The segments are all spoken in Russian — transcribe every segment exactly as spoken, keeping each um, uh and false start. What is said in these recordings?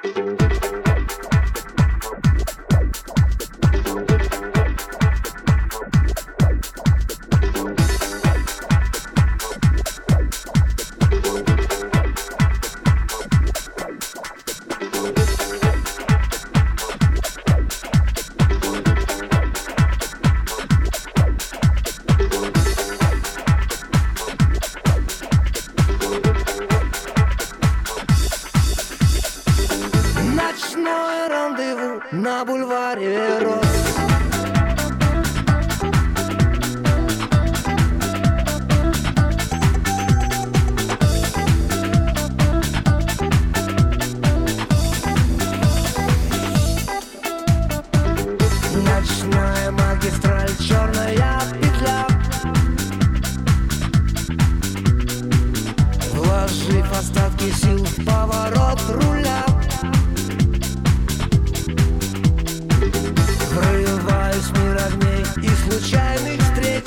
На бульваре роз. Ночная магистраль, черная петля. Вложив остатки сил в поворот руля, врываюсь в мир огней и случайных встреч,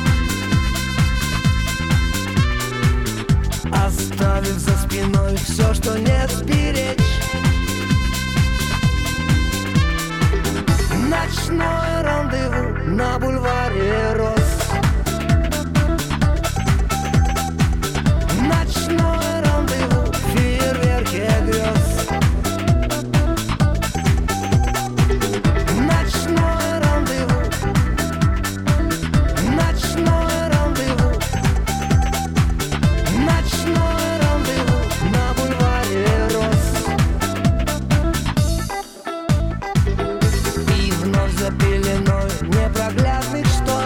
оставив за спиной все, что не сберечь. Ночное рандеву на бульваре роз. Ночное рандеву в фейерверке грез. Ночное рандеву. Ночное рандеву. Ночное рандеву на бульваре роз. И вновь за пеленой непроглядных штор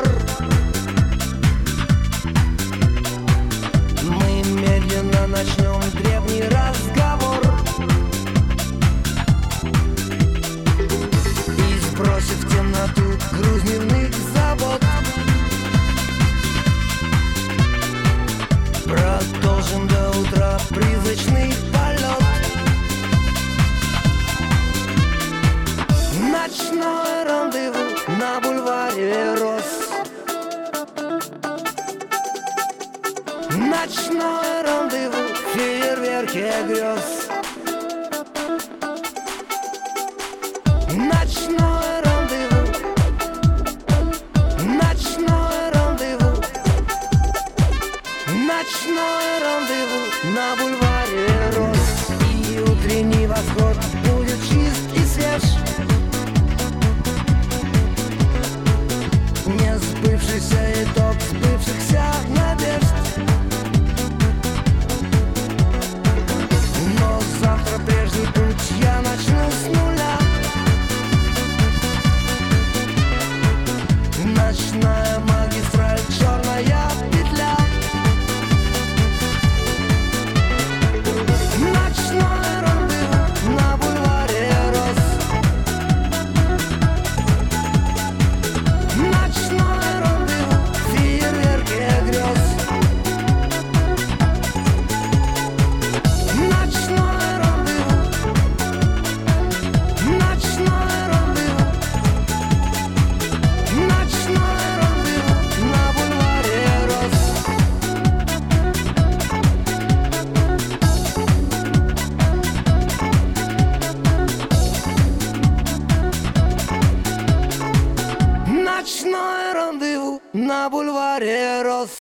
мы медленно начнем древний разговор и, сбросив в темноту груз дневных забот, продолжим до утра призрачный полет. Ночное рандеву на бульваре роз. Ночное рандеву в фейерверке грез. Ночное рандеву. Ночное рандеву. Ночное рандеву на бульваре роз. И утренний восход